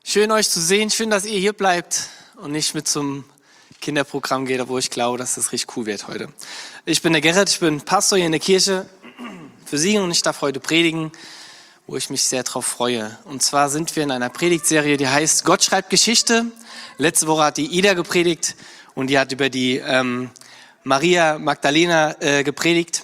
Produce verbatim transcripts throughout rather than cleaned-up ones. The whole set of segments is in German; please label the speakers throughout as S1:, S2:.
S1: Schön euch zu sehen, schön, dass ihr hier bleibt und nicht mit zum Kinderprogramm geht, obwohl ich glaube, dass das richtig cool wird heute. Ich bin der Gerrit, ich bin Pastor hier in der Kirche für Sie und ich darf heute predigen, wo ich mich sehr drauf freue. Und zwar sind wir in einer Predigtserie, die heißt Gott schreibt Geschichte. Letzte Woche hat die Ida gepredigt und die hat über die ähm, Maria Magdalena äh, gepredigt.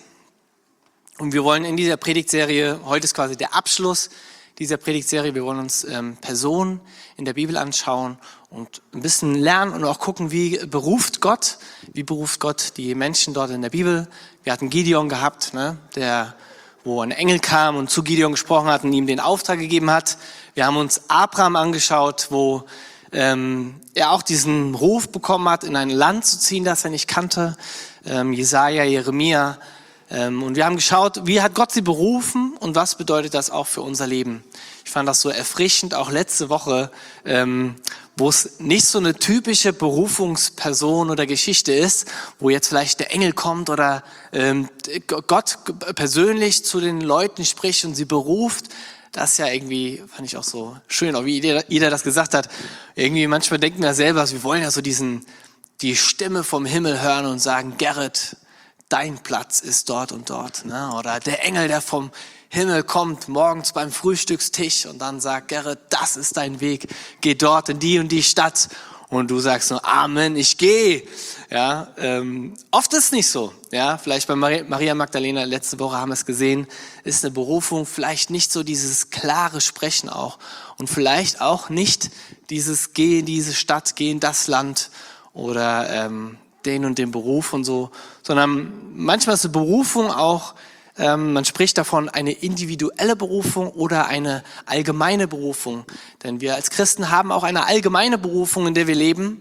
S1: Und wir wollen in dieser Predigtserie, heute ist quasi der Abschluss dieser Predigtserie, wir wollen uns ähm, Personen in der Bibel anschauen und ein bisschen lernen und auch gucken, wie beruft Gott, wie beruft Gott die Menschen dort in der Bibel. Wir hatten Gideon gehabt, ne, der, wo ein Engel kam und zu Gideon gesprochen hat und ihm den Auftrag gegeben hat. Wir haben uns Abraham angeschaut, wo ähm, er auch diesen Ruf bekommen hat, in ein Land zu ziehen, das er nicht kannte. Ähm, Jesaja, Jeremia. Und wir haben geschaut, wie hat Gott sie berufen und was bedeutet das auch für unser Leben. Ich fand das so erfrischend, auch letzte Woche, ähm, wo es nicht so eine typische Berufungsperson oder Geschichte ist, wo jetzt vielleicht der Engel kommt oder ähm, Gott persönlich zu den Leuten spricht und sie beruft. Das ist ja irgendwie, fand ich auch so schön, auch wie jeder das gesagt hat. Irgendwie manchmal denken wir selber, wir wollen ja so diesen, die Stimme vom Himmel hören und sagen, Gerrit, dein Platz ist dort und dort, ne? Oder der Engel, der vom Himmel kommt, morgens beim Frühstückstisch und dann sagt, Gerrit, das ist dein Weg, geh dort in die und die Stadt. Und du sagst nur, Amen, ich gehe. Ja, ähm, oft ist es nicht so. Ja, vielleicht bei Maria Magdalena, letzte Woche haben wir es gesehen, ist eine Berufung, vielleicht nicht so dieses klare Sprechen auch. Und vielleicht auch nicht dieses, geh in diese Stadt, geh in das Land oder ähm, den und den Beruf und so, sondern manchmal ist eine Berufung auch, ähm, man spricht davon, eine individuelle Berufung oder eine allgemeine Berufung. Denn wir als Christen haben auch eine allgemeine Berufung, in der wir leben.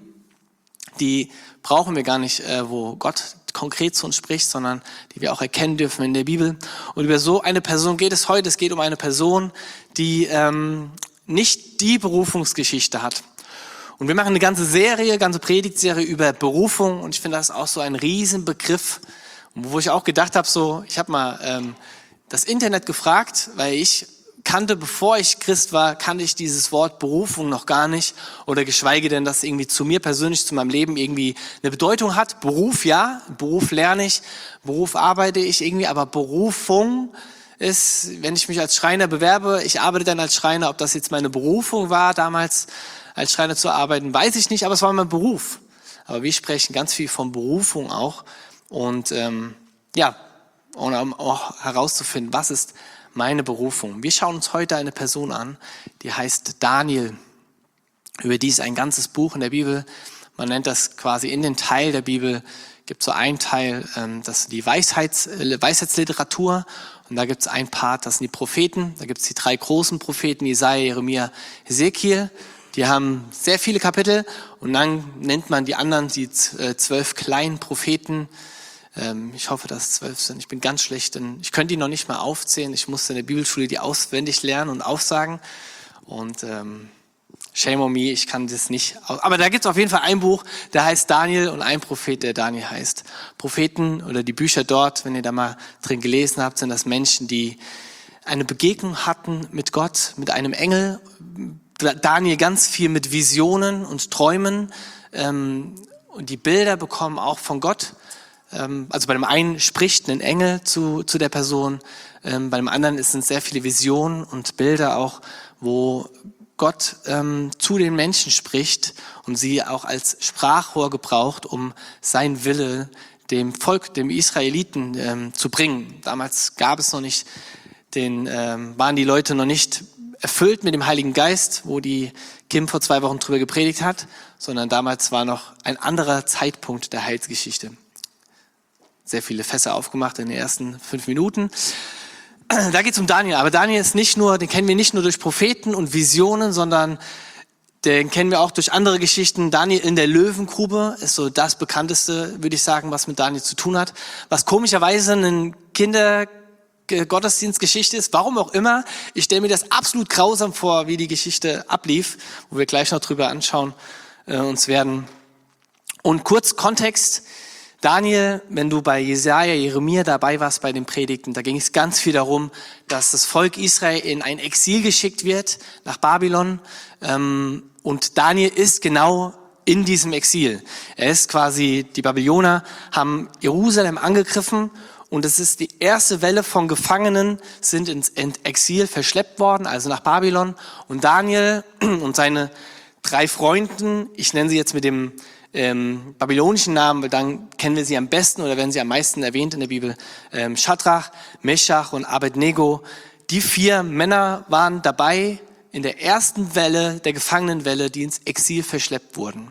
S1: Die brauchen wir gar nicht, äh, wo Gott konkret zu uns spricht, sondern die wir auch erkennen dürfen in der Bibel. Und über so eine Person geht es heute. Es geht um eine Person, die ähm, nicht die Berufungsgeschichte hat. Und wir machen eine ganze Serie, ganze Predigtserie über Berufung und ich finde das auch so ein Riesenbegriff, wo ich auch gedacht habe, so, ich habe mal ähm, das Internet gefragt, weil ich kannte, bevor ich Christ war, kannte ich dieses Wort Berufung noch gar nicht oder geschweige denn, dass es irgendwie zu mir persönlich, zu meinem Leben irgendwie eine Bedeutung hat. Beruf, ja, Beruf lerne ich, Beruf arbeite ich irgendwie, aber Berufung ist, wenn ich mich als Schreiner bewerbe, ich arbeite dann als Schreiner, ob das jetzt meine Berufung war damals, als Schreiner zu arbeiten, weiß ich nicht, aber es war mein Beruf. Aber wir sprechen ganz viel von Berufung auch und ähm, ja, um auch herauszufinden, was ist meine Berufung. Wir schauen uns heute eine Person an, die heißt Daniel. Über die ist ein ganzes Buch in der Bibel. Man nennt das quasi in den Teil der Bibel, gibt so einen Teil, ähm, das ist die Weisheits, äh, Weisheitsliteratur und da gibt es einen Part, das sind die Propheten. Da gibt es die drei großen Propheten, Jesaja, Jeremia, Hesekiel. Die haben sehr viele Kapitel und dann nennt man die anderen die zwölf kleinen Propheten. Ähm, ich hoffe, dass es zwölf sind. Ich bin ganz schlecht, denn ich könnte die noch nicht mal aufzählen. Ich musste in der Bibelschule die auswendig lernen und aufsagen. Und ähm, shame on me, ich kann das nicht. Aber da gibt es auf jeden Fall ein Buch, der heißt Daniel und ein Prophet, der Daniel heißt. Propheten oder die Bücher dort, wenn ihr da mal drin gelesen habt, sind das Menschen, die eine Begegnung hatten mit Gott, mit einem Engel. Daniel ganz viel mit Visionen und Träumen ähm, und die Bilder bekommen auch von Gott. Ähm, also bei dem einen spricht ein Engel zu, zu der Person, ähm, bei dem anderen sind sehr viele Visionen und Bilder auch, wo Gott ähm, zu den Menschen spricht und sie auch als Sprachrohr gebraucht, um sein Wille dem Volk, dem Israeliten ähm, zu bringen. Damals gab es noch nicht den, ähm, waren die Leute noch nicht erfüllt mit dem Heiligen Geist, wo die Kim vor zwei Wochen drüber gepredigt hat, sondern damals war noch ein anderer Zeitpunkt der Heilsgeschichte. Sehr viele Fässer aufgemacht in den ersten fünf Minuten. Da geht es um Daniel, aber Daniel ist nicht nur, den kennen wir nicht nur durch Propheten und Visionen, sondern den kennen wir auch durch andere Geschichten. Daniel in der Löwengrube ist so das bekannteste, würde ich sagen, was mit Daniel zu tun hat. Was komischerweise ein Kinder Gottesdienstgeschichte ist, warum auch immer. Ich stelle mir das absolut grausam vor, wie die Geschichte ablief, wo wir gleich noch drüber anschauen äh, uns werden. Und kurz Kontext, Daniel, wenn du bei Jesaja, Jeremia dabei warst bei den Predigten, da ging es ganz viel darum, dass das Volk Israel in ein Exil geschickt wird, nach Babylon. Und Daniel ist genau in diesem Exil. Er ist quasi, die Babylonier haben Jerusalem angegriffen und es ist die erste Welle von Gefangenen, sind ins Exil verschleppt worden, also nach Babylon. Und Daniel und seine drei Freunden, ich nenne sie jetzt mit dem ähm, babylonischen Namen, weil dann kennen wir sie am besten oder werden sie am meisten erwähnt in der Bibel, ähm, Schadrach, Meschach und Abednego. Die vier Männer waren dabei in der ersten Welle, der Gefangenenwelle, die ins Exil verschleppt wurden.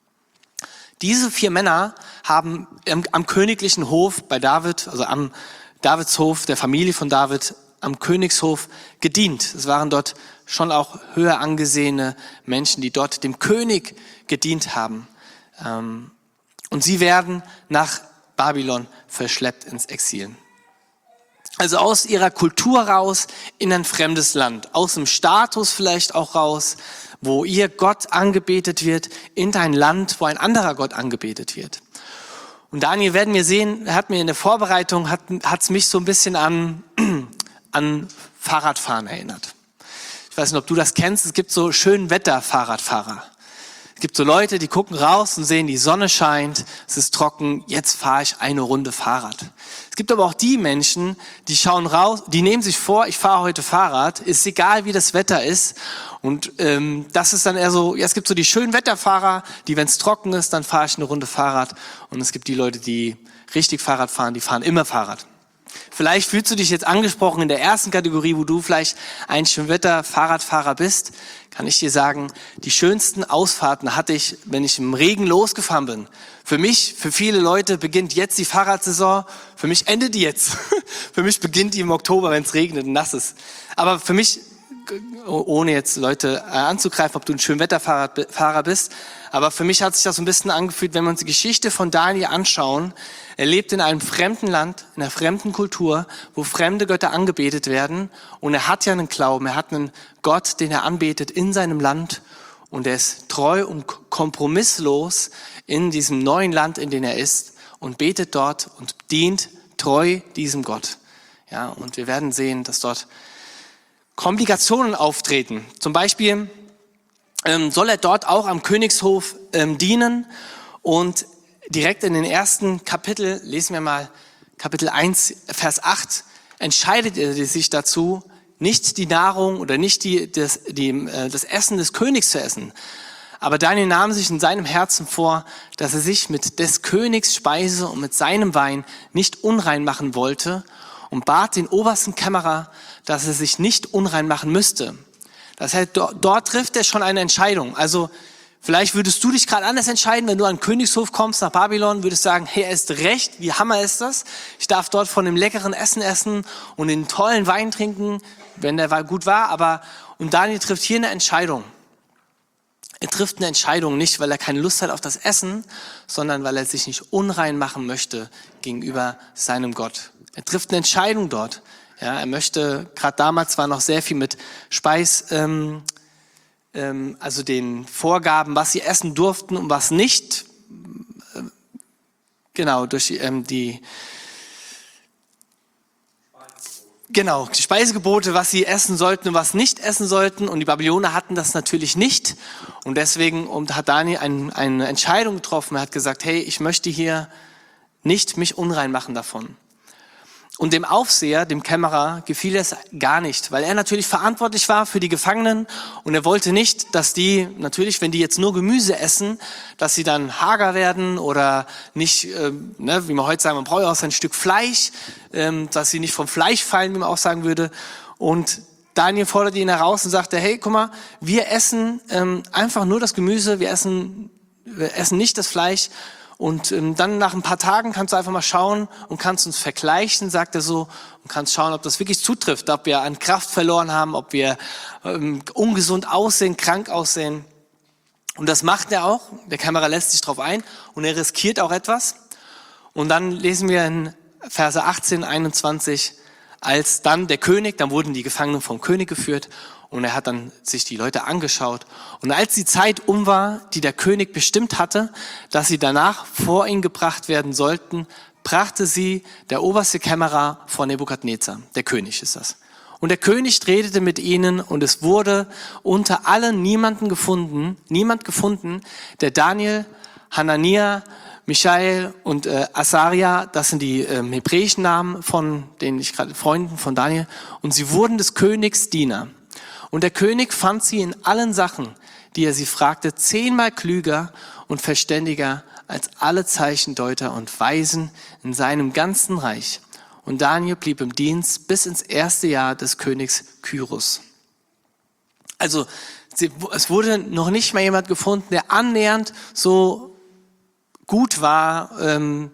S1: Diese vier Männer haben am, am königlichen Hof bei David, also am Davidshof, der Familie von David, am Königshof gedient. Es waren dort schon auch höher angesehene Menschen, die dort dem König gedient haben. Und sie werden nach Babylon verschleppt ins Exil. Also aus ihrer Kultur raus in ein fremdes Land, aus dem Status vielleicht auch raus, wo ihr Gott angebetet wird, in ein Land, wo ein anderer Gott angebetet wird. Und Daniel, werden wir sehen, er hat mir in der Vorbereitung, hat es mich so ein bisschen an, an Fahrradfahren erinnert. Ich weiß nicht, ob du das kennst, es gibt so Schönwetter-Fahrradfahrer. Es gibt so Leute, die gucken raus und sehen, die Sonne scheint, es ist trocken, jetzt fahre ich eine Runde Fahrrad. Es gibt aber auch die Menschen, die schauen raus, die nehmen sich vor, ich fahre heute Fahrrad, ist egal wie das Wetter ist. Und ähm, das ist dann eher so, ja, es gibt so die schönen Wetterfahrer, die, wenn es trocken ist, dann fahre ich eine Runde Fahrrad. Und es gibt die Leute, die richtig Fahrrad fahren, die fahren immer Fahrrad. Vielleicht fühlst du dich jetzt angesprochen in der ersten Kategorie, wo du vielleicht ein Schönwetter-Fahrradfahrer bist, kann ich dir sagen, die schönsten Ausfahrten hatte ich, wenn ich im Regen losgefahren bin. Für mich, für viele Leute beginnt jetzt die Fahrradsaison, für mich endet die jetzt. Für mich beginnt die im Oktober, wenn es regnet und nass ist. Aber für mich, ohne jetzt Leute anzugreifen, ob du ein Schönwetterfahrer bist, aber für mich hat sich das so ein bisschen angefühlt, wenn wir uns die Geschichte von Daniel anschauen. Er lebt in einem fremden Land, in einer fremden Kultur, wo fremde Götter angebetet werden. Und er hat ja einen Glauben, er hat einen Gott, den er anbetet in seinem Land. Und er ist treu und kompromisslos in diesem neuen Land, in dem er ist. Und betet dort und dient treu diesem Gott. Ja, und wir werden sehen, dass dort Komplikationen auftreten. Zum Beispiel ähm, soll er dort auch am Königshof ähm, dienen. Und direkt in den ersten Kapitel, lesen wir mal Kapitel eins, Vers acht, entscheidet er sich dazu, nicht die Nahrung oder nicht die, das, die, äh, das Essen des Königs zu essen. Aber Daniel nahm sich in seinem Herzen vor, dass er sich mit des Königs Speise und mit seinem Wein nicht unrein machen wollte und bat den obersten Kämmerer, dass er sich nicht unrein machen müsste. Das heißt, dort, dort trifft er schon eine Entscheidung. Also vielleicht würdest du dich gerade anders entscheiden, wenn du an den Königshof kommst nach Babylon, würdest sagen, hey, er ist recht, wie Hammer ist das? Ich darf dort von dem leckeren Essen essen und den tollen Wein trinken, wenn der gut war. Aber und Daniel trifft hier eine Entscheidung. Er trifft eine Entscheidung nicht, weil er keine Lust hat auf das Essen, sondern weil er sich nicht unrein machen möchte gegenüber seinem Gott. Er trifft eine Entscheidung dort. Ja, er möchte, gerade damals war noch sehr viel mit Speis, ähm, ähm, also den Vorgaben, was sie essen durften und was nicht. Äh, genau, durch ähm, die Genau, die Speisegebote, was sie essen sollten und was nicht essen sollten. Und die Babylonier hatten das natürlich nicht. Und deswegen hat Daniel ein, eine Entscheidung getroffen. Er hat gesagt, hey, ich möchte hier nicht mich unrein machen davon. Und dem Aufseher, dem Kämmerer, gefiel es gar nicht, weil er natürlich verantwortlich war für die Gefangenen und er wollte nicht, dass die, natürlich, wenn die jetzt nur Gemüse essen, dass sie dann hager werden oder nicht, äh, ne, wie man heute sagen, man braucht auch ein Stück Fleisch, ähm, dass sie nicht vom Fleisch fallen, wie man auch sagen würde. Und Daniel forderte ihn heraus und sagte, hey, guck mal, wir essen ähm, einfach nur das Gemüse, wir essen, wir essen nicht das Fleisch. Und ähm, dann nach ein paar Tagen kannst du einfach mal schauen und kannst uns vergleichen, sagt er so, und kannst schauen, ob das wirklich zutrifft, ob wir an Kraft verloren haben, ob wir ähm, ungesund aussehen, krank aussehen. Und das macht er auch. Der Kämmerer lässt sich drauf ein und er riskiert auch etwas. Und dann lesen wir in Verse achtzehn, einundzwanzig, als dann der König, dann wurden die Gefangenen vom König geführt Und er hat dann sich die Leute angeschaut. Und als die Zeit um war, die der König bestimmt hatte, dass sie danach vor ihn gebracht werden sollten, brachte sie der oberste Kämmerer vor Nebukadnezar. Der König ist das. Und der König redete mit ihnen und es wurde unter allen niemanden gefunden, niemand gefunden, der Daniel, Hanania, Michael und äh, Asaria, das sind die äh, hebräischen Namen von den ich gerade Freunden von Daniel, und sie wurden des Königs Diener. Und der König fand sie in allen Sachen, die er sie fragte, zehnmal klüger und verständiger als alle Zeichendeuter und Weisen in seinem ganzen Reich. Und Daniel blieb im Dienst bis ins erste Jahr des Königs Kyros. Also es wurde noch nicht mal jemand gefunden, der annähernd so gut war ähm,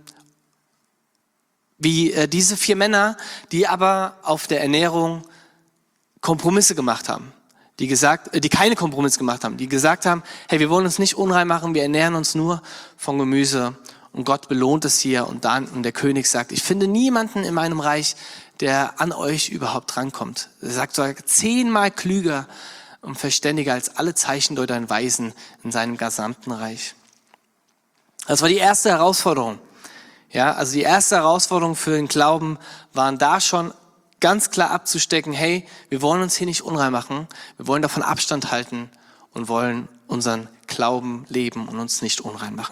S1: wie äh, diese vier Männer, die aber auf der Ernährung Kompromisse gemacht haben, die gesagt, äh, die keine Kompromisse gemacht haben, die gesagt haben, hey, wir wollen uns nicht unrein machen, wir ernähren uns nur von Gemüse und Gott belohnt es hier und dann und der König sagt, ich finde niemanden in meinem Reich, der an euch überhaupt drankommt. Er sagt sogar zehnmal klüger und verständiger als alle Zeichendeuter und Weisen in seinem gesamten Reich. Das war die erste Herausforderung. Ja, also die erste Herausforderung für den Glauben waren da schon ganz klar abzustecken, hey, wir wollen uns hier nicht unrein machen, wir wollen davon Abstand halten und wollen unseren Glauben leben und uns nicht unrein machen.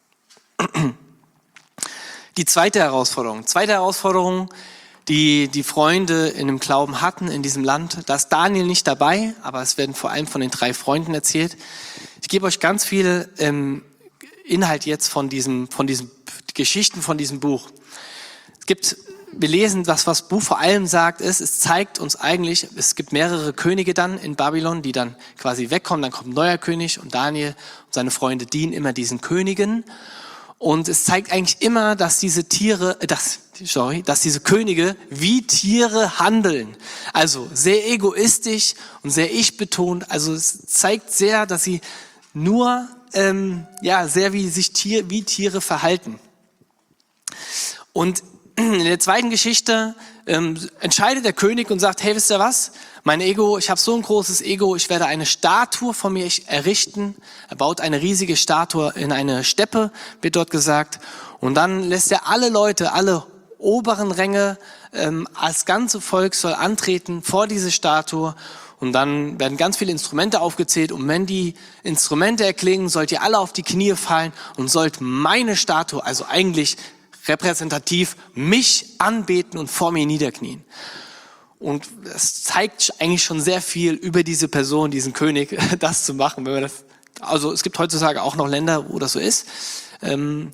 S1: Die zweite Herausforderung, zweite Herausforderung, die die Freunde in dem Glauben hatten in diesem Land, da ist Daniel nicht dabei, aber es werden vor allem von den drei Freunden erzählt. Ich gebe euch ganz viel ähm, Inhalt jetzt von diesem, von diesen Geschichten von diesem Buch. Es gibt, wir lesen, was was Buch vor allem sagt, ist, es zeigt uns eigentlich, es gibt mehrere Könige dann in Babylon, die dann quasi wegkommen, dann kommt ein neuer König und Daniel und seine Freunde dienen immer diesen Königen. Und es zeigt eigentlich immer, dass diese Tiere, äh, dass, sorry, dass diese Könige wie Tiere handeln. Also sehr egoistisch und sehr ich-betont. Also es zeigt sehr, dass sie nur ähm, ja sehr wie sich Tier, wie Tiere verhalten. Und in der zweiten Geschichte ähm, entscheidet der König und sagt, hey, wisst ihr was? Mein Ego, ich habe so ein großes Ego, ich werde eine Statue von mir errichten. Er baut eine riesige Statue in eine Steppe, wird dort gesagt. Und dann lässt er alle Leute, alle oberen Ränge, ähm, als ganze Volk soll antreten vor diese Statue. Und dann werden ganz viele Instrumente aufgezählt. Und wenn die Instrumente erklingen, sollt ihr alle auf die Knie fallen und sollt meine Statue, also eigentlich repräsentativ, mich anbeten und vor mir niederknien. Und das zeigt eigentlich schon sehr viel über diese Person, diesen König, das zu machen. Wenn wir das, also es gibt heutzutage auch noch Länder, wo das so ist. Ähm,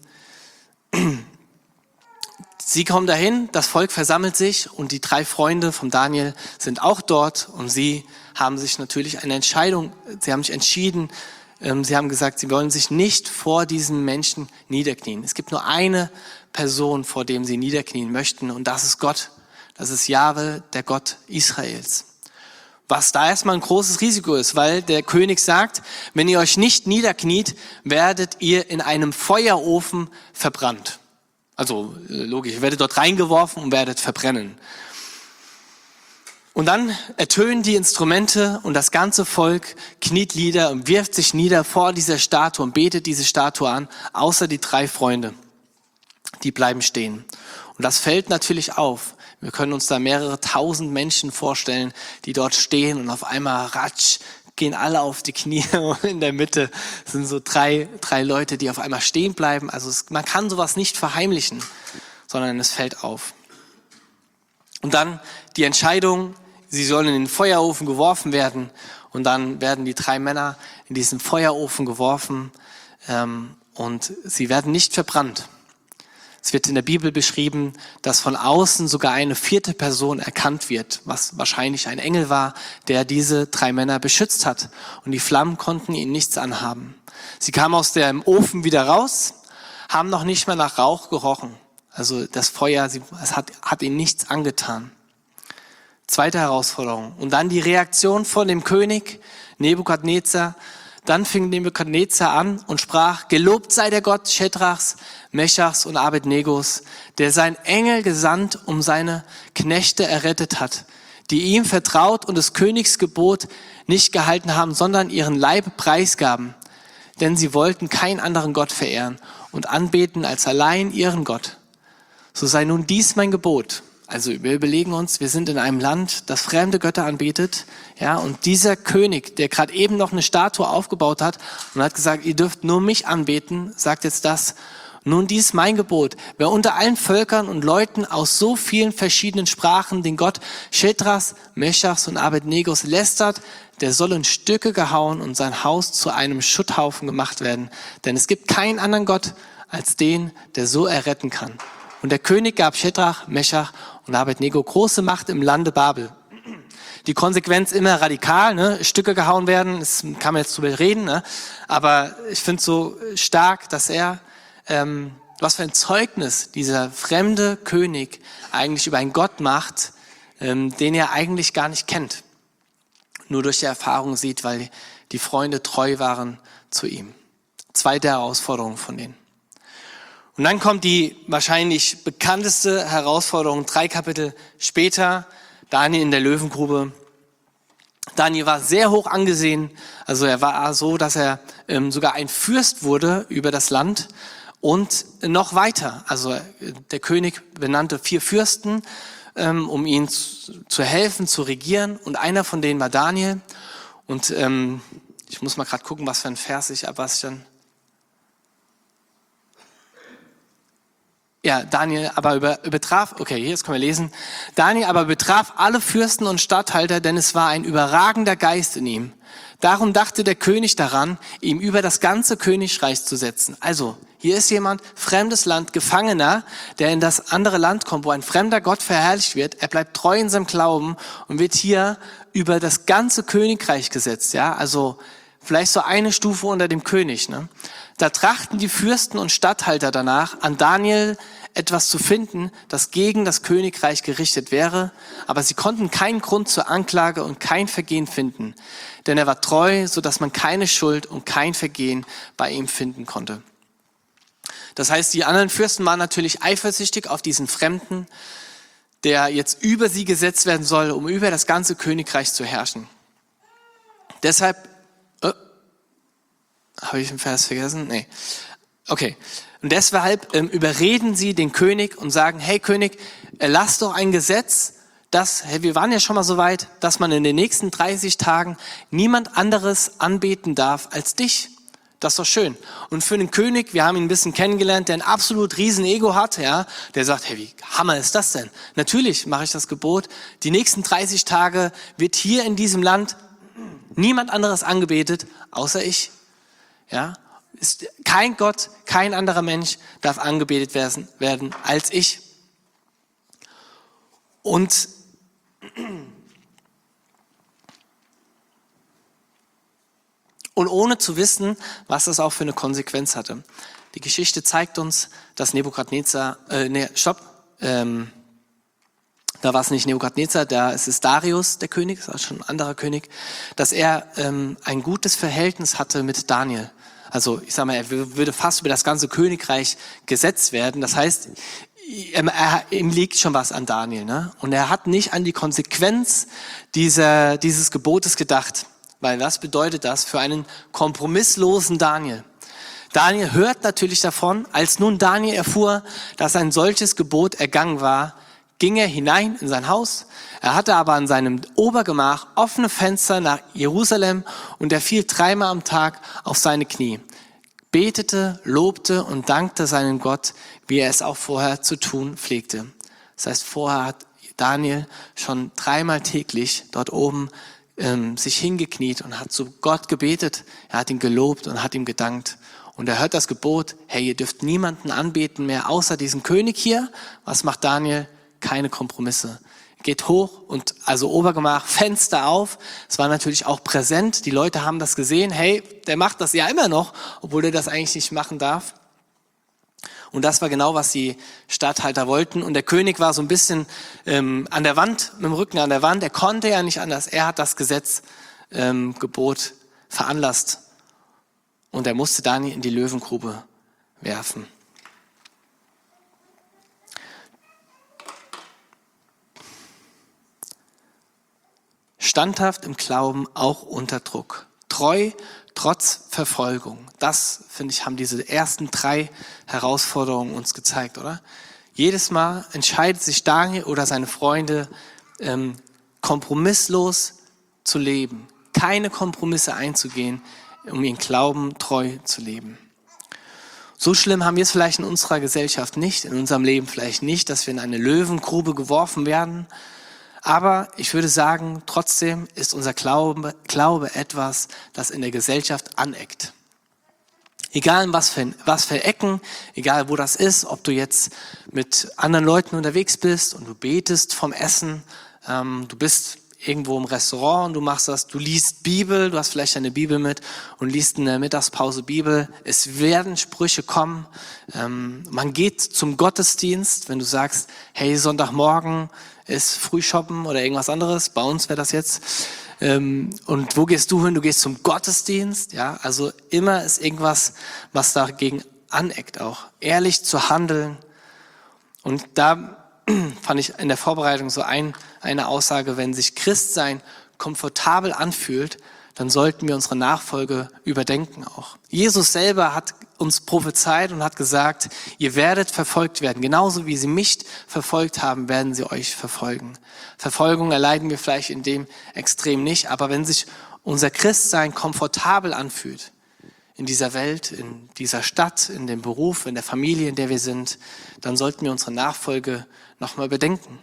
S1: sie kommen dahin, das Volk versammelt sich und die drei Freunde von Daniel sind auch dort und sie haben sich natürlich eine Entscheidung, sie haben sich entschieden, ähm, sie haben gesagt, sie wollen sich nicht vor diesen Menschen niederknien. Es gibt nur eine Person, vor dem sie niederknien möchten und das ist Gott. Das ist Jahwe, der Gott Israels. Was da erstmal ein großes Risiko ist, weil der König sagt, wenn ihr euch nicht niederkniet, werdet ihr in einem Feuerofen verbrannt. Also logisch, ihr werdet dort reingeworfen und werdet verbrennen. Und dann ertönen die Instrumente und das ganze Volk kniet nieder und wirft sich nieder vor dieser Statue und betet diese Statue an, außer die drei Freunde. Die bleiben stehen. Und das fällt natürlich auf. Wir können uns da mehrere tausend Menschen vorstellen, die dort stehen und auf einmal ratsch, gehen alle auf die Knie und in der Mitte sind so drei, drei Leute, die auf einmal stehen bleiben. Also es, man kann sowas nicht verheimlichen, sondern es fällt auf. Und dann die Entscheidung, sie sollen in den Feuerofen geworfen werden und dann werden die drei Männer in diesen Feuerofen geworfen ähm, und sie werden nicht verbrannt. Es wird in der Bibel beschrieben, dass von außen sogar eine vierte Person erkannt wird, was wahrscheinlich ein Engel war, der diese drei Männer beschützt hat. Und die Flammen konnten ihnen nichts anhaben. Sie kamen aus dem Ofen wieder raus, haben noch nicht mehr nach Rauch gerochen. Also das Feuer, es hat, hat ihnen nichts angetan. Zweite Herausforderung. Und dann die Reaktion von dem König Nebukadnezar. Dann fing Nebukadnezar an und sprach, gelobt sei der Gott Schedrachs, Meshachs und Abednegos, der sein Engel gesandt, um seine Knechte errettet hat, die ihm vertraut und des Königs Gebot nicht gehalten haben, sondern ihren Leib preisgaben. Denn sie wollten keinen anderen Gott verehren und anbeten als allein ihren Gott. So sei nun dies mein Gebot. Also wir überlegen uns, wir sind in einem Land, das fremde Götter anbetet. Ja, und dieser König, der gerade eben noch eine Statue aufgebaut hat und hat gesagt, ihr dürft nur mich anbeten, sagt jetzt das. Nun dies mein Gebot. Wer unter allen Völkern und Leuten aus so vielen verschiedenen Sprachen den Gott Schedras, Meschachs und Abednegos lästert, der soll in Stücke gehauen und sein Haus zu einem Schutthaufen gemacht werden. Denn es gibt keinen anderen Gott als den, der so erretten kann. Und der König gab Schedrach, Meschach und Abednego große Macht im Lande Babel. Die Konsequenz immer radikal, ne? Stücke gehauen werden, das kann man jetzt drüber reden, ne? Aber ich finde es so stark, dass er, ähm, was für ein Zeugnis dieser fremde König eigentlich über einen Gott macht, ähm, den er eigentlich gar nicht kennt. Nur durch die Erfahrung sieht, weil die Freunde treu waren zu ihm. Zweite Herausforderung von denen. Und dann kommt die wahrscheinlich bekannteste Herausforderung, drei Kapitel später, Daniel in der Löwengrube. Daniel war sehr hoch angesehen, also er war so, dass er ähm, sogar ein Fürst wurde über das Land und noch weiter. Also der König benannte vier Fürsten, ähm, um ihn zu, zu helfen, zu regieren, und einer von denen war Daniel. Und ähm, ich muss mal gerade gucken, was für ein Vers ich, ab was ich dann... Ja, Daniel aber über, übertraf, okay, jetzt können wir lesen. Daniel aber betraf alle Fürsten und Statthalter, denn es war ein überragender Geist in ihm. Darum dachte der König daran, ihm über das ganze Königreich zu setzen. Also, hier ist jemand, fremdes Land, Gefangener, der in das andere Land kommt, wo ein fremder Gott verherrlicht wird. Er bleibt treu in seinem Glauben und wird hier über das ganze Königreich gesetzt. Ja, also vielleicht so eine Stufe unter dem König, ne? Da trachten die Fürsten und Statthalter danach, an Daniel etwas zu finden, das gegen das Königreich gerichtet wäre, aber sie konnten keinen Grund zur Anklage und kein Vergehen finden, denn er war treu, so dass man keine Schuld und kein Vergehen bei ihm finden konnte. Das heißt, die anderen Fürsten waren natürlich eifersüchtig auf diesen Fremden, der jetzt über sie gesetzt werden soll, um über das ganze Königreich zu herrschen. Deshalb Habe ich einen Vers vergessen? Nee. Okay. Und deshalb ähm, überreden sie den König und sagen, hey König, erlass doch ein Gesetz, dass, hey, wir waren ja schon mal so weit, dass man in den nächsten dreißig Tagen niemand anderes anbeten darf als dich. Das ist doch schön. Und für den König, wir haben ihn ein bisschen kennengelernt, der ein absolut riesen Ego hat, ja, der sagt, hey, wie Hammer ist das denn? Natürlich mache ich das Gebot. Die nächsten dreißig Tage wird hier in diesem Land niemand anderes angebetet, außer ich. Ja, ist kein Gott, kein anderer Mensch darf angebetet werden, werden als ich. Und und ohne zu wissen, was das auch für eine Konsequenz hatte. Die Geschichte zeigt uns, dass Nebukadnezar, äh, nee, stopp, ähm, da war es nicht Nebukadnezar, da ist es Darius, der König, das ist schon ein anderer König, dass er ähm, ein gutes Verhältnis hatte mit Daniel. Also ich sag mal, er würde fast über das ganze Königreich gesetzt werden. Das heißt, er, er, ihm liegt schon was an Daniel, ne? Und er hat nicht an die Konsequenz dieser, dieses Gebotes gedacht. Weil was bedeutet das für einen kompromisslosen Daniel? Daniel hört natürlich davon, als nun Daniel erfuhr, dass ein solches Gebot ergangen war, ging er hinein in sein Haus. Er hatte aber an seinem Obergemach offene Fenster nach Jerusalem und er fiel dreimal am Tag auf seine Knie, betete, lobte und dankte seinen Gott, wie er es auch vorher zu tun pflegte. Das heißt, vorher hat Daniel schon dreimal täglich dort oben ähm, sich hingekniet und hat zu Gott gebetet. Er hat ihn gelobt und hat ihm gedankt. Und er hört das Gebot, hey, ihr dürft niemanden anbeten mehr außer diesem König hier. Was macht Daniel? Keine Kompromisse. Geht hoch und also Obergemach, Fenster auf. Es war natürlich auch präsent. Die Leute haben das gesehen. Hey, der macht das ja immer noch, obwohl er das eigentlich nicht machen darf. Und das war genau, was die Statthalter wollten. Und der König war so ein bisschen ähm, an der Wand, mit dem Rücken an der Wand. Er konnte ja nicht anders. Er hat das Gesetz, ähm, Gebot veranlasst. Und er musste Daniel in die Löwengrube werfen. standhaft im Glauben auch unter Druck, treu trotz Verfolgung. Das, finde ich, haben diese ersten drei Herausforderungen uns gezeigt, oder? Jedes Mal entscheidet sich Daniel oder seine Freunde, ähm, kompromisslos zu leben, keine Kompromisse einzugehen, um ihren Glauben treu zu leben. So schlimm haben wir es vielleicht in unserer Gesellschaft nicht, in unserem Leben vielleicht nicht, dass wir in eine Löwengrube geworfen werden. Aber ich würde sagen, trotzdem ist unser Glaube, Glaube etwas, das in der Gesellschaft aneckt. Egal in was für, was für Ecken, egal wo das ist, ob du jetzt mit anderen Leuten unterwegs bist und du betest vom Essen, ähm, du bist irgendwo im Restaurant und du machst das, du liest Bibel, du hast vielleicht eine Bibel mit und liest in der Mittagspause Bibel. Es werden Sprüche kommen. Ähm, man geht zum Gottesdienst, wenn du sagst, hey, Sonntagmorgen ist Frühshoppen oder irgendwas anderes. Bei uns wäre das jetzt. Ähm, und wo gehst du hin? Du gehst zum Gottesdienst. Ja, also immer ist irgendwas, was dagegen aneckt auch. Ehrlich zu handeln. Und da fand ich in der Vorbereitung so ein, eine Aussage, wenn sich Christsein komfortabel anfühlt, dann sollten wir unsere Nachfolge überdenken auch. Jesus selber hat uns prophezeit und hat gesagt, ihr werdet verfolgt werden. Genauso wie sie mich verfolgt haben, werden sie euch verfolgen. Verfolgung erleiden wir vielleicht in dem Extrem nicht, aber wenn sich unser Christsein komfortabel anfühlt, in dieser Welt, in dieser Stadt, in dem Beruf, in der Familie, in der wir sind, dann sollten wir unsere Nachfolge nochmal bedenken.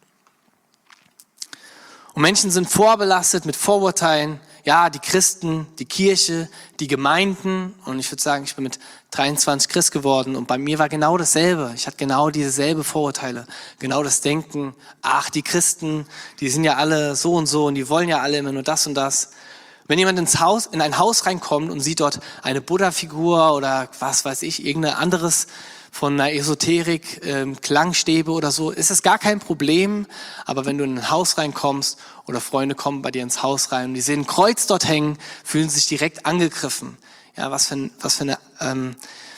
S1: Und Menschen sind vorbelastet mit Vorurteilen. Ja, die Christen, die Kirche, die Gemeinden. Und ich würde sagen, ich bin mit dreiundzwanzig Christ geworden und bei mir war genau dasselbe. Ich hatte genau dieselbe Vorurteile, genau das Denken. Ach, die Christen, die sind ja alle so und so und die wollen ja alle immer nur das und das. Wenn jemand ins Haus, in ein Haus reinkommt und sieht dort eine Buddha-Figur oder was weiß ich, irgendein anderes von einer Esoterik, ähm, Klangstäbe oder so, ist es gar kein Problem. Aber wenn du in ein Haus reinkommst oder Freunde kommen bei dir ins Haus rein und die sehen ein Kreuz dort hängen, fühlen sich direkt angegriffen. Ja, was für, ein, was für eine, ähm,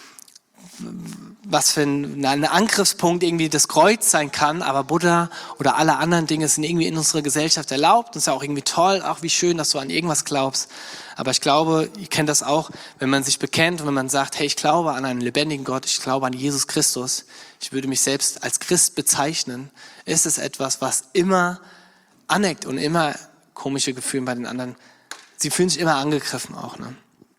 S1: was für ein, ein Angriffspunkt irgendwie das Kreuz sein kann, aber Buddha oder alle anderen Dinge sind irgendwie in unserer Gesellschaft erlaubt. Das ist ja auch irgendwie toll, auch wie schön, dass du an irgendwas glaubst. Aber ich glaube, ihr kennt das auch, wenn man sich bekennt und wenn man sagt, hey, ich glaube an einen lebendigen Gott, ich glaube an Jesus Christus, ich würde mich selbst als Christ bezeichnen, ist es etwas, was immer aneckt und immer komische Gefühle bei den anderen. Sie fühlen sich immer angegriffen auch, ne?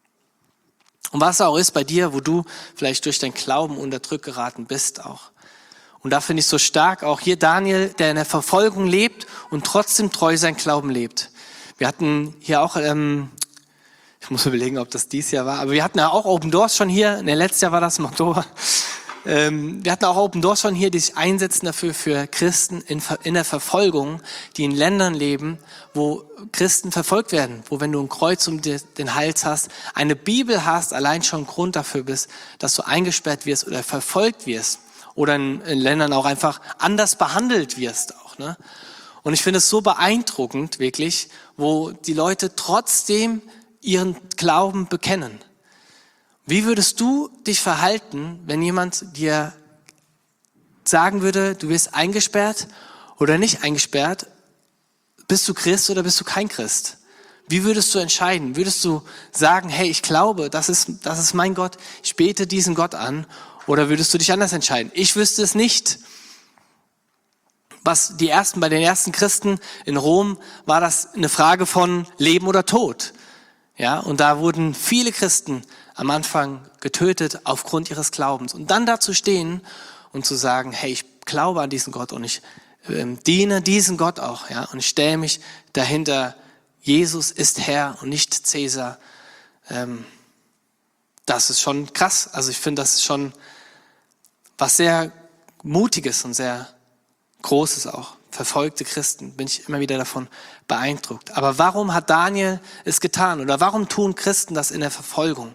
S1: Und was auch ist bei dir, wo du vielleicht durch deinen Glauben unter Druck geraten bist auch. Und da finde ich so stark auch hier Daniel, der in der Verfolgung lebt und trotzdem treu sein Glauben lebt. Wir hatten hier auch, ähm, ich muss überlegen, ob das dieses Jahr war, aber wir hatten ja auch Open Doors schon hier, ne, letztes Jahr war das im Oktober. Ähm, wir hatten auch Open Doors schon hier, die sich einsetzen dafür für Christen in, in der Verfolgung, die in Ländern leben, wo Christen verfolgt werden, wo wenn du ein Kreuz um die, den Hals hast, eine Bibel hast, allein schon ein Grund dafür bist, dass du eingesperrt wirst oder verfolgt wirst oder in, in Ländern auch einfach anders behandelt wirst auch, ne? Und ich finde es so beeindruckend wirklich, wo die Leute trotzdem ihren Glauben bekennen. Wie würdest du dich verhalten, wenn jemand dir sagen würde, du wirst eingesperrt oder nicht eingesperrt? Bist du Christ oder bist du kein Christ? Wie würdest du entscheiden? Würdest du sagen, hey, ich glaube, das ist, das ist mein Gott, ich bete diesen Gott an? Oder würdest du dich anders entscheiden? Ich wüsste es nicht. Was die ersten, bei den ersten Christen in Rom war das eine Frage von Leben oder Tod. Ja, und da wurden viele Christen am Anfang getötet aufgrund ihres Glaubens. Und dann dazu stehen und zu sagen, hey, ich glaube an diesen Gott und ich ähm, diene diesen Gott auch. Ja, und ich stelle mich dahinter, Jesus ist Herr und nicht Cäsar. Ähm, das ist schon krass. Also ich finde, das ist schon was sehr Mutiges und sehr Großes auch. Verfolgte Christen, bin ich immer wieder davon beeindruckt. Aber warum hat Daniel es getan? Oder warum tun Christen das in der Verfolgung?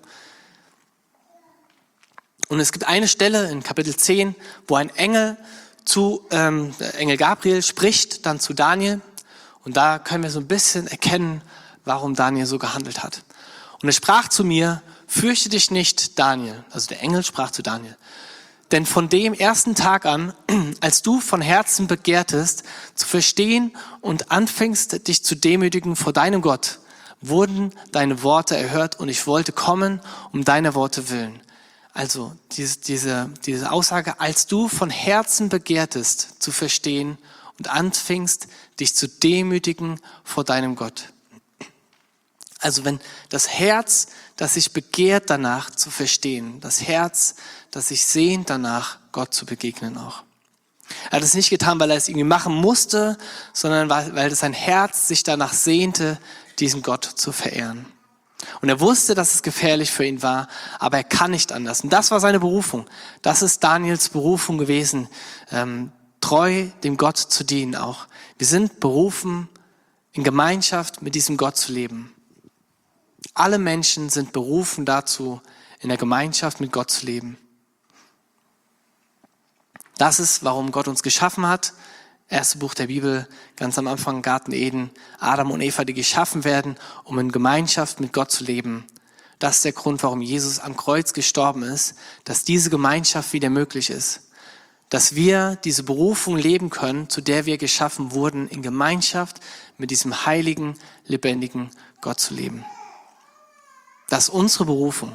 S1: Und es gibt eine Stelle in Kapitel zehn, wo ein Engel zu, ähm, der Engel Gabriel spricht dann zu Daniel. Und da können wir so ein bisschen erkennen, warum Daniel so gehandelt hat. Und er sprach zu mir, fürchte dich nicht, Daniel. Also der Engel sprach zu Daniel. Denn von dem ersten Tag an, als du von Herzen begehrtest, zu verstehen und anfingst, dich zu demütigen vor deinem Gott, wurden deine Worte erhört und ich wollte kommen um deiner Worte willen. Also diese, diese, diese Aussage, als du von Herzen begehrtest, zu verstehen und anfingst, dich zu demütigen vor deinem Gott. Also wenn das Herz, das sich begehrt danach zu verstehen, das Herz, das sich sehnt danach, Gott zu begegnen auch. Er hat es nicht getan, weil er es irgendwie machen musste, sondern weil, weil sein Herz sich danach sehnte, diesen Gott zu verehren. Und er wusste, dass es gefährlich für ihn war, aber er kann nicht anders. Und das war seine Berufung. Das ist Daniels Berufung gewesen, ähm, treu dem Gott zu dienen auch. Wir sind berufen, in Gemeinschaft mit diesem Gott zu leben. Alle Menschen sind berufen dazu, in der Gemeinschaft mit Gott zu leben. Das ist, warum Gott uns geschaffen hat. Erste Buch der Bibel, ganz am Anfang Garten Eden, Adam und Eva, die geschaffen werden, um in Gemeinschaft mit Gott zu leben. Das ist der Grund, warum Jesus am Kreuz gestorben ist, dass diese Gemeinschaft wieder möglich ist. Dass wir diese Berufung leben können, zu der wir geschaffen wurden, in Gemeinschaft mit diesem heiligen, lebendigen Gott zu leben. Das ist unsere Berufung.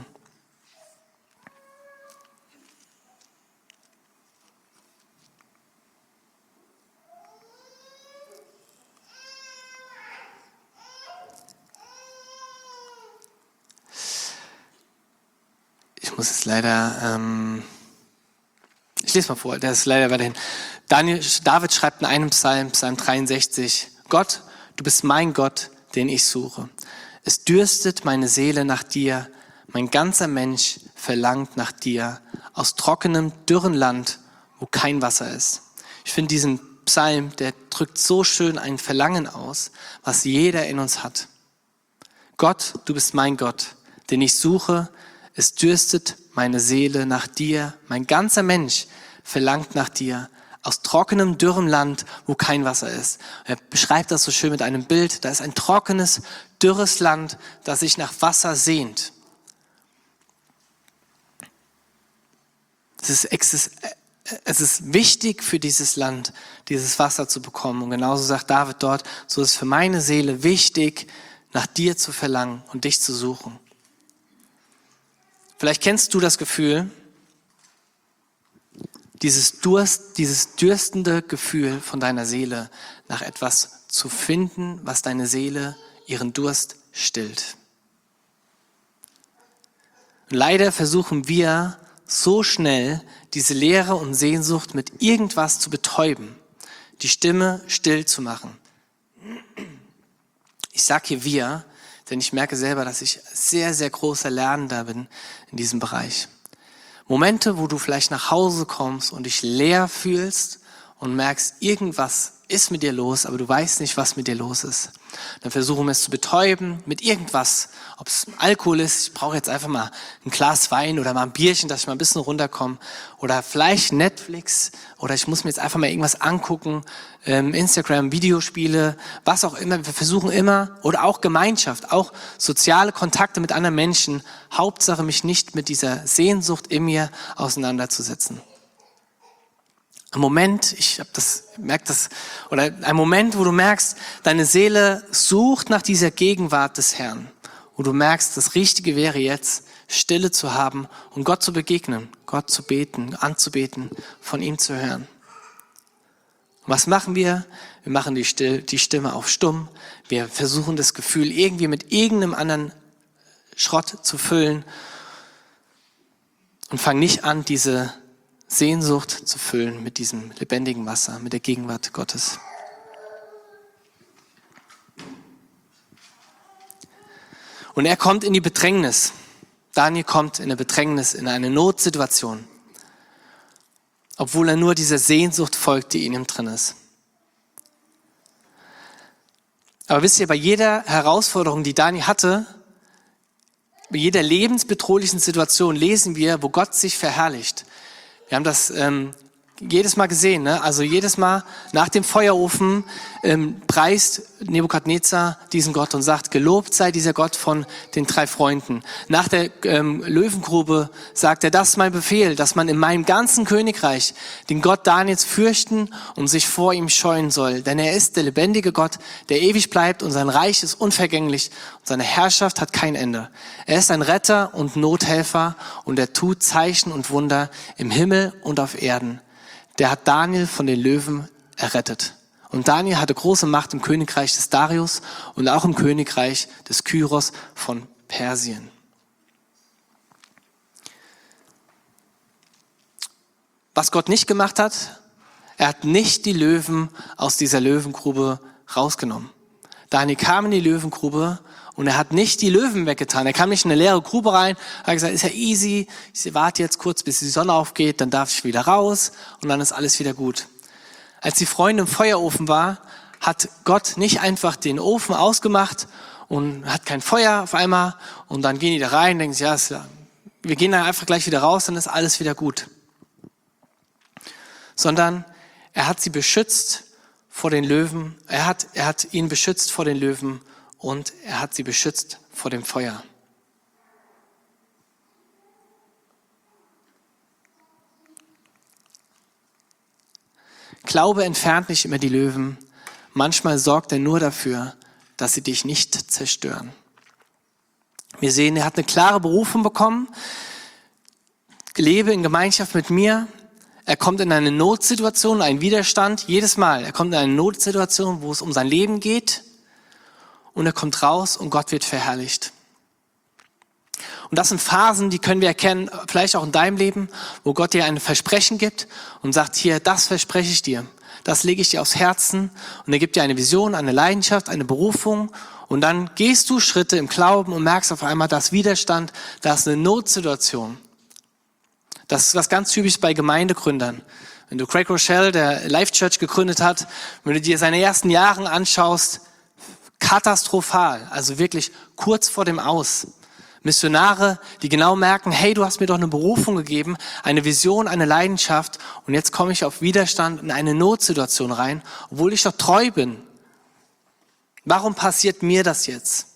S1: Ich muss jetzt leider, ähm, ich lese mal vor, der ist leider weiterhin. Daniel, David schreibt in einem Psalm, Psalm dreiundsechzig, Gott, du bist mein Gott, den ich suche. Es dürstet meine Seele nach dir, mein ganzer Mensch verlangt nach dir, aus trockenem, dürren Land, wo kein Wasser ist. Ich finde diesen Psalm, der drückt so schön ein Verlangen aus, was jeder in uns hat. Gott, du bist mein Gott, den ich suche. Es dürstet meine Seele nach dir, mein ganzer Mensch verlangt nach dir, aus trockenem, dürrem Land, wo kein Wasser ist. Er beschreibt das so schön mit einem Bild, da ist ein trockenes, dürres Land, das sich nach Wasser sehnt. Es ist, es ist wichtig für dieses Land, dieses Wasser zu bekommen. Und genauso sagt David dort, so ist es für meine Seele wichtig, nach dir zu verlangen und dich zu suchen. Vielleicht kennst du das Gefühl, dieses Durst, dieses dürstende Gefühl von deiner Seele, nach etwas zu finden, was deine Seele ihren Durst stillt. Leider versuchen wir so schnell, diese Leere und Sehnsucht mit irgendwas zu betäuben, die Stimme still zu machen. Ich sage hier wir, denn ich merke selber, dass ich sehr, sehr großer Lernender bin in diesem Bereich. Momente, wo du vielleicht nach Hause kommst und dich leer fühlst und merkst, irgendwas ist mit dir los, aber du weißt nicht, was mit dir los ist. Dann versuchen wir es zu betäuben mit irgendwas, ob es Alkohol ist, ich brauche jetzt einfach mal ein Glas Wein oder mal ein Bierchen, dass ich mal ein bisschen runterkomme, oder vielleicht Netflix, oder ich muss mir jetzt einfach mal irgendwas angucken, ähm, Instagram, Videospiele, was auch immer. Wir versuchen immer, oder auch Gemeinschaft, auch soziale Kontakte mit anderen Menschen, Hauptsache mich nicht mit dieser Sehnsucht in mir auseinanderzusetzen. Ein Moment, ich habe das, merk das, oder ein Moment, wo du merkst, deine Seele sucht nach dieser Gegenwart des Herrn, wo du merkst, das Richtige wäre jetzt, Stille zu haben und Gott zu begegnen, Gott zu beten, anzubeten, von ihm zu hören. Und was machen wir? Wir machen die, Still, die Stimme auf stumm. Wir versuchen das Gefühl irgendwie mit irgendeinem anderen Schrott zu füllen und fangen nicht an, diese Sehnsucht zu füllen mit diesem lebendigen Wasser, mit der Gegenwart Gottes. Und er kommt in die Bedrängnis. Daniel kommt in eine Bedrängnis, in eine Notsituation, obwohl er nur dieser Sehnsucht folgt, die in ihm drin ist. Aber wisst ihr, bei jeder Herausforderung, die Daniel hatte, bei jeder lebensbedrohlichen Situation lesen wir, wo Gott sich verherrlicht. Wir haben das ähm, jedes Mal gesehen, ne? Also jedes Mal nach dem Feuerofen ähm, preist Nebukadnezar diesen Gott und sagt, gelobt sei dieser Gott von den drei Freunden. Nach der ähm, Löwengrube sagt er, das ist mein Befehl, dass man in meinem ganzen Königreich den Gott Daniels fürchten und sich vor ihm scheuen soll. Denn er ist der lebendige Gott, der ewig bleibt und sein Reich ist unvergänglich und seine Herrschaft hat kein Ende. Er ist ein Retter und Nothelfer und er tut Zeichen und Wunder im Himmel und auf Erden. Der hat Daniel von den Löwen errettet. Und Daniel hatte große Macht im Königreich des Darius und auch im Königreich des Kyros von Persien. Was Gott nicht gemacht hat, er hat nicht die Löwen aus dieser Löwengrube rausgenommen. Daniel kam in die Löwengrube und er hat nicht die Löwen weggetan. Er kam nicht in eine leere Grube rein, hat gesagt, ist ja easy, ich warte jetzt kurz, bis die Sonne aufgeht, dann darf ich wieder raus und dann ist alles wieder gut. Als die Freunde im Feuerofen war, hat Gott nicht einfach den Ofen ausgemacht und hat kein Feuer auf einmal und dann gehen die da rein und denken, ja, ist ja, wir gehen dann einfach gleich wieder raus, dann ist alles wieder gut. Sondern er hat sie beschützt vor den Löwen, er hat, er hat ihn beschützt vor den Löwen und er hat sie beschützt vor dem Feuer. Glaube entfernt nicht immer die Löwen. Manchmal sorgt er nur dafür, dass sie dich nicht zerstören. Wir sehen, er hat eine klare Berufung bekommen. Lebe in Gemeinschaft mit mir. Er kommt in eine Notsituation, einen Widerstand, jedes Mal. Er kommt in eine Notsituation, wo es um sein Leben geht. Und er kommt raus und Gott wird verherrlicht. Und das sind Phasen, die können wir erkennen, vielleicht auch in deinem Leben, wo Gott dir ein Versprechen gibt und sagt, hier, das verspreche ich dir. Das lege ich dir aufs Herzen. Und er gibt dir eine Vision, eine Leidenschaft, eine Berufung. Und dann gehst du Schritte im Glauben und merkst auf einmal, da ist Widerstand, da ist eine Notsituation. Das ist was ganz typisch bei Gemeindegründern. Wenn du Craig Rochelle, der Life Church gegründet hat, wenn du dir seine ersten Jahre anschaust, katastrophal, also wirklich kurz vor dem Aus. Missionare, die genau merken, hey, du hast mir doch eine Berufung gegeben, eine Vision, eine Leidenschaft und jetzt komme ich auf Widerstand in eine Notsituation rein, obwohl ich doch treu bin. Warum passiert mir das jetzt?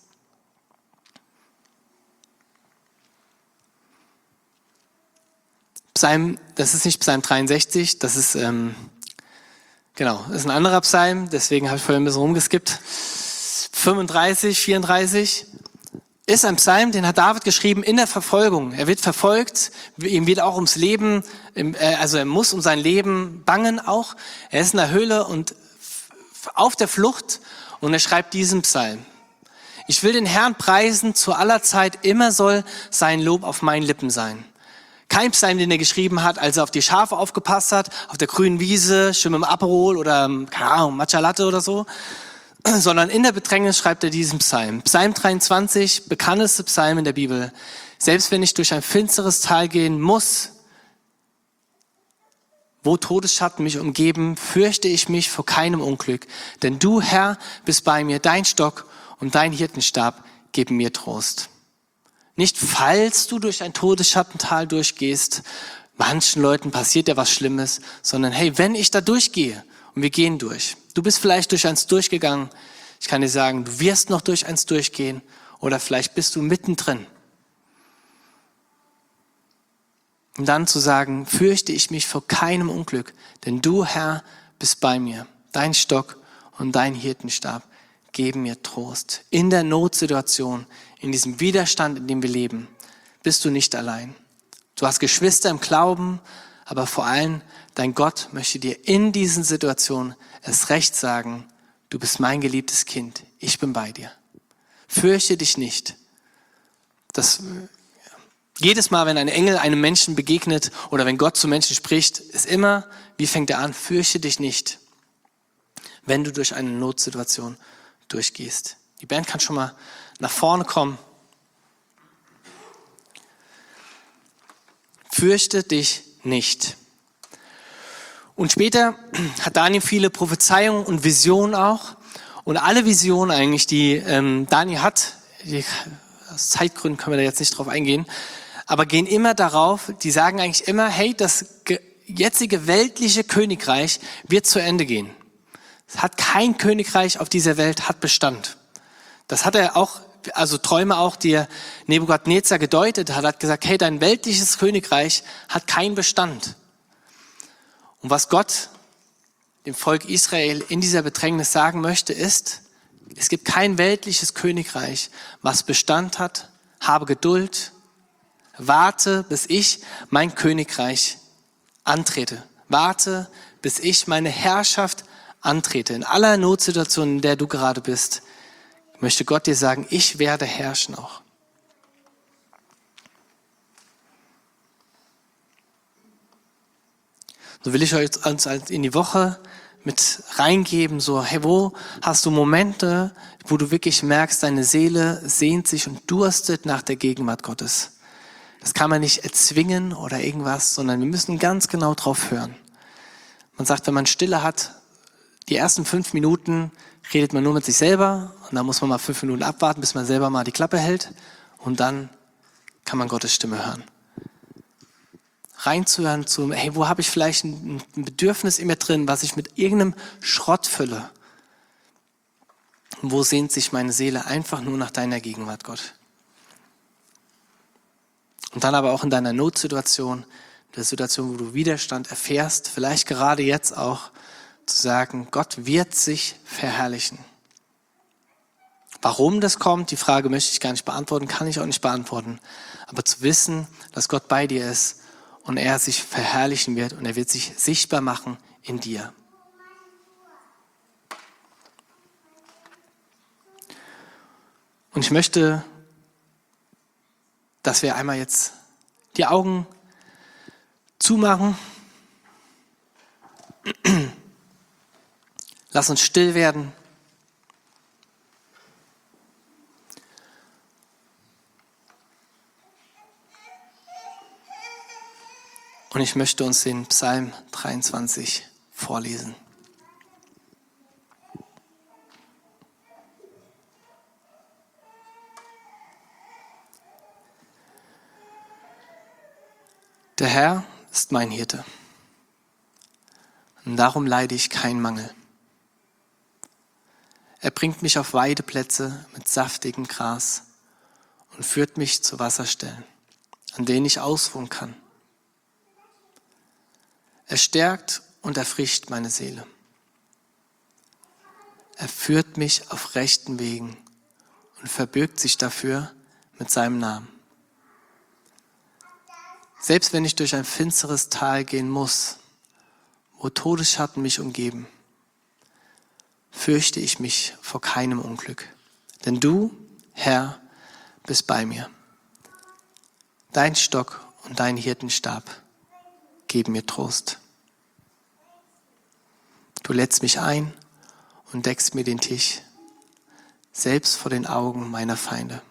S1: Psalm, das ist nicht Psalm dreiundsechzig, das ist, ähm, genau, das ist ein anderer Psalm, deswegen habe ich vorhin ein bisschen rumgeskippt. fünfunddreißig, vierunddreißig ist ein Psalm, den hat David geschrieben in der Verfolgung. Er wird verfolgt, ihm wird auch ums Leben, also er muss um sein Leben bangen auch. Er ist in der Höhle und auf der Flucht und er schreibt diesen Psalm. Ich will den Herrn preisen zu aller Zeit, immer soll sein Lob auf meinen Lippen sein. Kein Psalm, den er geschrieben hat, als er auf die Schafe aufgepasst hat, auf der grünen Wiese, schön mit dem Aperol oder, keine Ahnung, Matcha Latte oder so, sondern in der Bedrängnis schreibt er diesen Psalm. Psalm dreiundzwanzig, bekannteste Psalm in der Bibel. Selbst wenn ich durch ein finsteres Tal gehen muss, wo Todesschatten mich umgeben, fürchte ich mich vor keinem Unglück. Denn du, Herr, bist bei mir, dein Stock und dein Hirtenstab geben mir Trost. Nicht falls du durch ein Todesschattental durchgehst, manchen Leuten passiert ja was Schlimmes, sondern hey, wenn ich da durchgehe und wir gehen durch. Du bist vielleicht durch eins durchgegangen. Ich kann dir sagen, du wirst noch durch eins durchgehen oder vielleicht bist du mittendrin. Und dann zu sagen, fürchte ich mich vor keinem Unglück, denn du, Herr, bist bei mir. Dein Stock und dein Hirtenstab geben mir Trost. In der Notsituation, in diesem Widerstand, in dem wir leben, bist du nicht allein. Du hast Geschwister im Glauben, aber vor allem dein Gott möchte dir in diesen Situationen erst recht sagen, du bist mein geliebtes Kind, ich bin bei dir. Fürchte dich nicht. Das, jedes Mal, wenn ein Engel einem Menschen begegnet oder wenn Gott zu Menschen spricht, ist immer, wie fängt er an? Fürchte dich nicht, wenn du durch eine Notsituation durchgehst. Die Band kann schon mal nach vorne kommen. Fürchte dich nicht. Und später hat Daniel viele Prophezeiungen und Visionen auch. Und alle Visionen eigentlich, die ähm, Daniel hat, die, aus Zeitgründen können wir da jetzt nicht drauf eingehen, aber gehen immer darauf, die sagen eigentlich immer, hey, das jetzige weltliche Königreich wird zu Ende gehen. Es hat kein Königreich auf dieser Welt hat Bestand. Das hat er auch, also Träume auch, die er Nebukadnezar gedeutet hat, hat gesagt, hey, dein weltliches Königreich hat keinen Bestand. Und was Gott dem Volk Israel in dieser Bedrängnis sagen möchte, ist, es gibt kein weltliches Königreich, was Bestand hat. Habe Geduld, warte, bis ich mein Königreich antrete. Warte, bis ich meine Herrschaft antrete. In aller Notsituation, in der du gerade bist, möchte Gott dir sagen, ich werde herrschen auch. So will ich euch uns in die Woche mit reingeben, so, hey, wo hast du Momente, wo du wirklich merkst, deine Seele sehnt sich und durstet nach der Gegenwart Gottes. Das kann man nicht erzwingen oder irgendwas, sondern wir müssen ganz genau drauf hören. Man sagt, wenn man Stille hat, die ersten fünf Minuten redet man nur mit sich selber und dann muss man mal fünf Minuten abwarten, bis man selber mal die Klappe hält und dann kann man Gottes Stimme hören. Reinzuhören zu, hey, wo habe ich vielleicht ein, ein Bedürfnis in mir drin, was ich mit irgendeinem Schrott fülle? Und wo sehnt sich meine Seele einfach nur nach deiner Gegenwart, Gott? Und dann aber auch in deiner Notsituation, der Situation, wo du Widerstand erfährst, vielleicht gerade jetzt auch, zu sagen, Gott wird sich verherrlichen. Warum das kommt, die Frage möchte ich gar nicht beantworten, kann ich auch nicht beantworten. Aber zu wissen, dass Gott bei dir ist, und er sich verherrlichen wird und er wird sich sichtbar machen in dir. Und ich möchte, dass wir einmal jetzt die Augen zumachen. Lass uns still werden. Und ich möchte uns den Psalm dreiundzwanzig vorlesen. Der Herr ist mein Hirte, und darum leide ich keinen Mangel. Er bringt mich auf Weideplätze mit saftigem Gras und führt mich zu Wasserstellen, an denen ich ausruhen kann. Er stärkt und erfrischt meine Seele. Er führt mich auf rechten Wegen und verbirgt sich dafür mit seinem Namen. Selbst wenn ich durch ein finsteres Tal gehen muss, wo Todesschatten mich umgeben, fürchte ich mich vor keinem Unglück. Denn du, Herr, bist bei mir. Dein Stock und dein Hirtenstab geben mir Trost. Du lädst mich ein und deckst mir den Tisch, selbst vor den Augen meiner Feinde.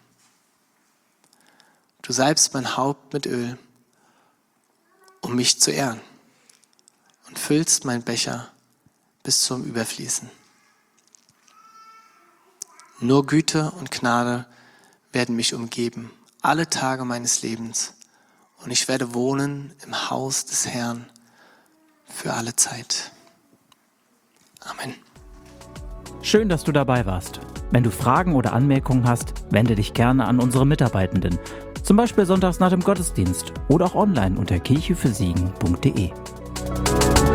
S1: Du salbst mein Haupt mit Öl, um mich zu ehren, und füllst mein Becher bis zum Überfließen. Nur Güte und Gnade werden mich umgeben, alle Tage meines Lebens, und ich werde wohnen im Haus des Herrn für alle Zeit. Amen.
S2: Schön, dass du dabei warst. Wenn du Fragen oder Anmerkungen hast, wende dich gerne an unsere Mitarbeitenden. Zum Beispiel sonntags nach dem Gottesdienst oder auch online unter kirche für siegen punkt de.